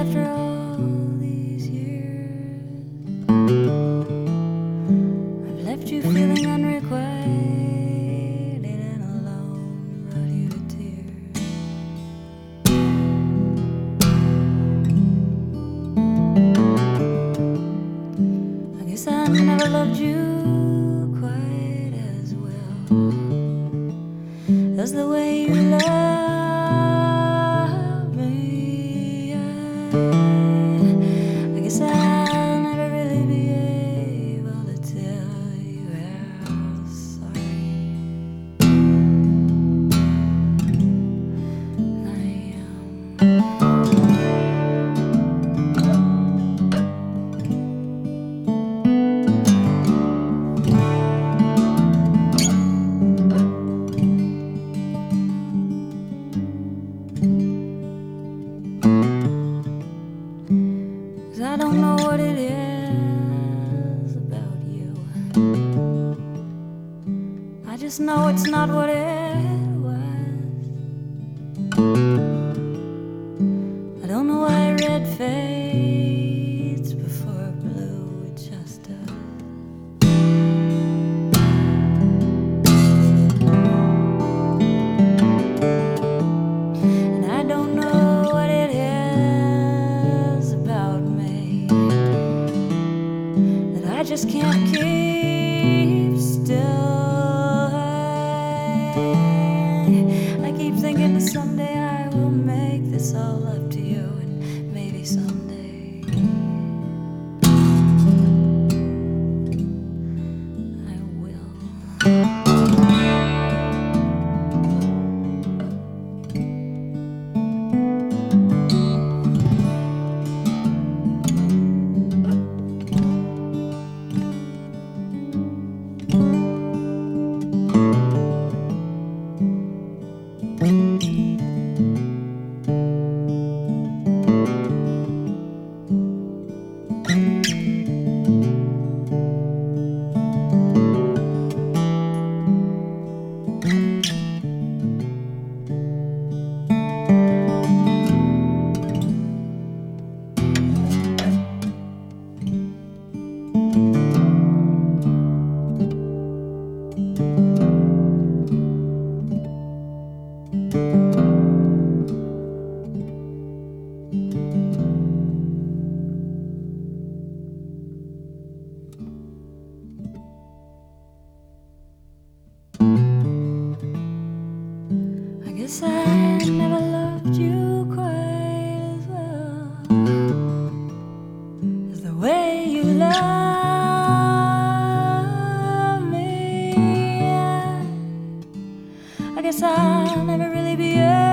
after all these years I've left you feeling unrequited and alone, brought you to tears. I guess I never loved you quite as well as the way you love me. I guess I'll never really be able to tell you how sorry I am. I don't know what it is about you. I just know it's not what it was. I don't know why red fades before blue, it just does. And I don't know what it is about me that I just can't keep still. I keep thinking that someday I will make this all up to you, and maybe someday I will. I guess I never loved you quite as well as the way you love me. I guess I'll never really be